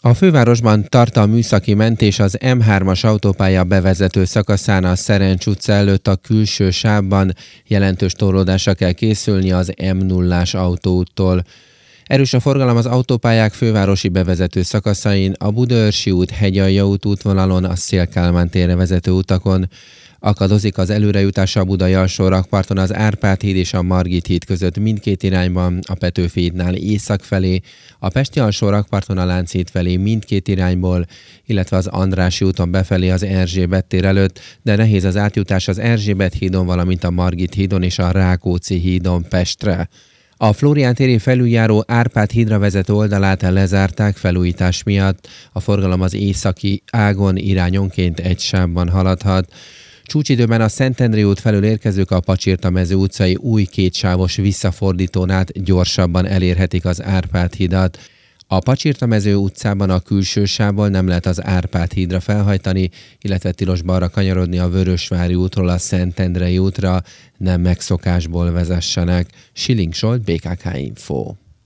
A fővárosban tart a műszaki mentés az M3-as autópálya bevezető szakaszán a Szerencs utca előtt a külső sávban. Jelentős torlódásra kell készülni az M0-ás autóúttól. Erős a forgalom az autópályák fővárosi bevezető szakaszain, a Budaörsi út, Hegyalja út útvonalon, a Széll-Kálmán térre vezető utakon. Akadozik az előrejutás a Budai alsórakparton az Árpád híd és a Margit híd között mindkét irányban, a Petőfi hídnál észak felé, a Pesti alsórakparton a Lánchíd felé mindkét irányból, illetve az Andrássy úton befelé az Erzsébet tér előtt, de nehéz az átjutás az Erzsébet hídon, valamint a Margit hídon és a Rákóczi hídon Pestre. A Flórián téri felüljáró Árpád hídra vezető oldalát lezárták felújítás miatt, a forgalom az északi ágon irányonként egy sávban haladhat. Csúcsidőben a Szentendrei út felől érkezők a Pacsirtamező utcai új kétsávos visszafordítón át gyorsabban elérhetik az Árpád hidat. A Pacsirtamező utcában a külső sávból nem lehet az Árpád hídra felhajtani, illetve tilos balra kanyarodni a Vörösvári útról a Szentendrei útra, nem megszokásból vezessenek. Schilling Zsolt, BKK Info.